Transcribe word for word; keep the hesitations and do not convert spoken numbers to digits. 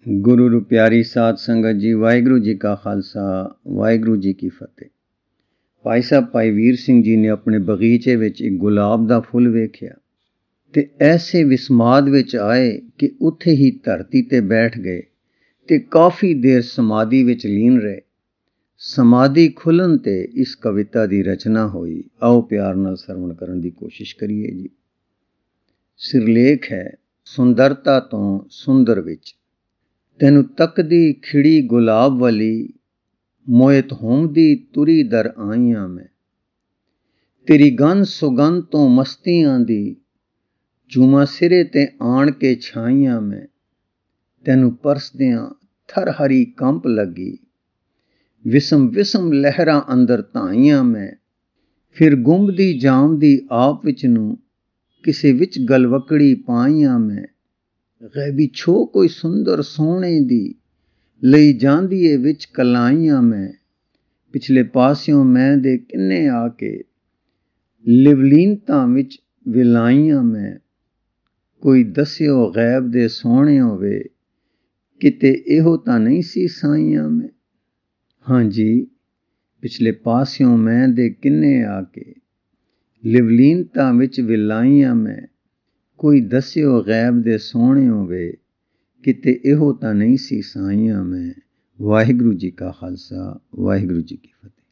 गुरु रू प्यारी साध संगत जी, वाहिगुरु जी का खालसा, वाहिगुरु जी की फतेह। भाई साहब भाई वीर सिंह जी ने अपने बगीचे विच एक गुलाब दा फुल वेख्या ते ऐसे विस्माद विच आए कि उत्थे ही धरती ते बैठ गए ते काफ़ी देर समाधि विच लीन रहे। समाधि खुलन ते इस कविता दी रचना होई। आओ प्यार नाल सरवण करन दी कोशिश करिए जी। सिरलेख है, सुंदरता तो सुंदर विच तैनू तकदी खिड़ी गुलाब वाली, मोहित होंदी तुरी दर आईयां मैं। तेरी गन सुगन तो मस्ती आंदी, चूमा सिरे ते आण के छाईयां मैं। तैनू परसदियां थर हरी कंप लगी, विसम विसम लहरां अंदर धाईयां मैं। फिर गुंबदी जामदी आप विच नू, किसे विच गलवकड़ी पाईयां मैं। गैबी छो कोई सुंदर सोहणे दी, लई जांदी ए विच कलाईयां मैं। पिछले पासियों मैं दे किन्ने आके, लिवलीनतां विच विलाईयां मैं। कोई दस्यो गैब दे सोहणियों वे, किते इहो तां नहीं सी साईयां मैं। हाँ जी, पिछले पासियों मैं दे किन्ने आके, लिवलीनतां विच विलाईयां मैं। कोई दस्यो गैब दे सोहणियों वे, किते इहो तां नहीं सी साईयां मैं। वाहिगुरु जी का खालसा, वाहिगुरु जी की फतेह।